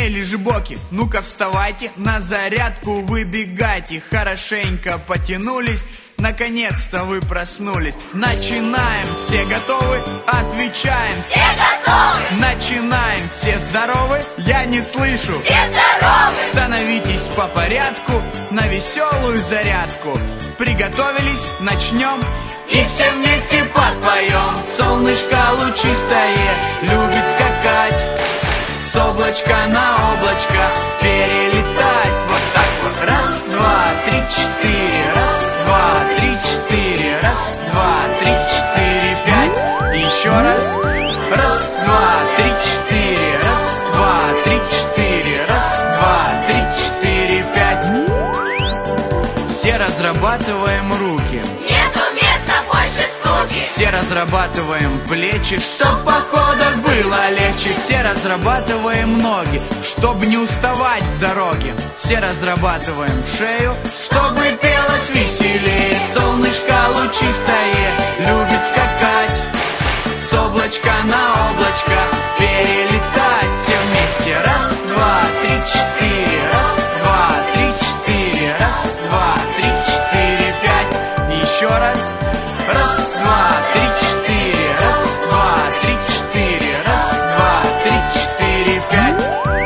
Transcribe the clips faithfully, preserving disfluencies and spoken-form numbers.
Эй, лежебоки, ну-ка вставайте, на зарядку выбегайте. Хорошенько потянулись, наконец-то вы проснулись. Начинаем, все готовы? Отвечаем. Все готовы! Начинаем, все здоровы? Я не слышу. Все здоровы! Становитесь по порядку на веселую зарядку. Приготовились, начнем. И все вместе подпоем. Солнышко лучистое любит скакать, с облачка на облачко перелетать. Вот так вот. Раз, два, три, четыре. Раз, два, три, четыре. Раз, два, три, четыре, пять. Еще раз. Раз, два, три, четыре. Раз, два, три, четыре. Раз, два, три, четыре, пять. Все разрабатываем руки. Нету места больше скуки. Все разрабатываем плечи, чтоб в походах было легче. Все разрабатываем ноги, чтобы не уставать в дороге. Все разрабатываем шею, чтобы пелось веселее. Солнышко лучистое любит скакать, с облачка на облачко перелетать. Все вместе. Раз, два, три, четыре. Раз, два, три, четыре. Раз, два, три, четыре, пять. Еще раз. Раз, два, три, четыре. Раз, два, три, четыре. Раз, два, три, четыре, пять.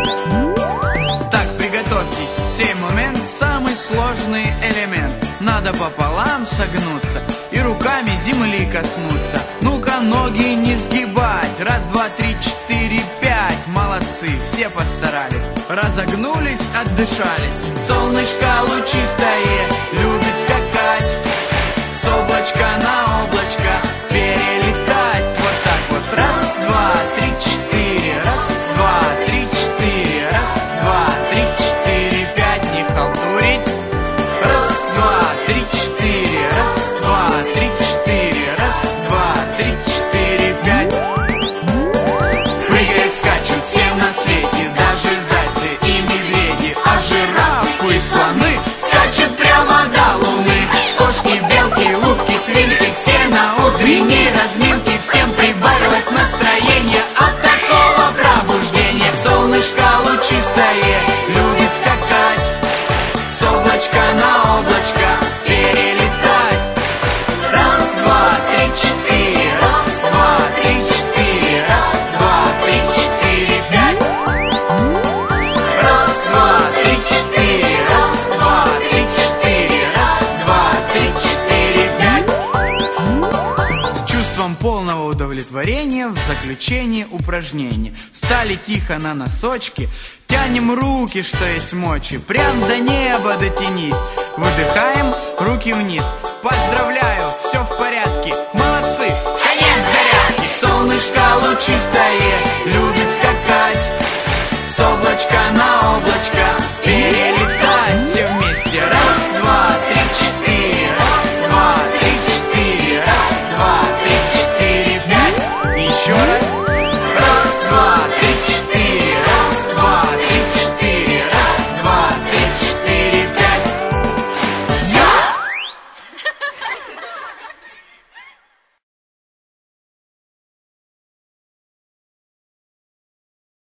Так, приготовьтесь. Сей момент самый сложный элемент. Надо пополам согнуться и руками земли коснуться. Ну-ка, ноги не сгибать. Раз, два, три, четыре, пять. Молодцы, все постарались. Разогнулись, отдышались. Солнышко лучистое любит скакать, с облачка на облачко перелетать. Вот так вот. Раз, два, три, четыре. Раз, два, три, четыре. Раз, два, три, четыре, пять. Не халтурить. Раз, два, три, четыре. Раз, два, три, четыре. Раз, два, три, четыре, пять. Прыгают, скачут все на свете, даже зайцы и медведи, а жирафы и слоны скачут прямо до луны. Кошки, белки, утки, свинки, все на утренней разминке. Всем прибавилось настроение от такого пробуждения. Солнышко лучистое любит скакать, с облачка на облачко перелетать. Раз, два, три, четыре. Раз, два, три, четыре. Раз, два, три, четыре, пять. Раз, два, три, четыре. Раз, два, три, четыре. Раз, два, три, четыре, пять. С чувством полного удовлетворения в заключении упражнения. Встали тихо на носочки, тянем руки, что есть мочи, прям до неба дотянись. Выдыхаем, руки вниз. Поздравляю!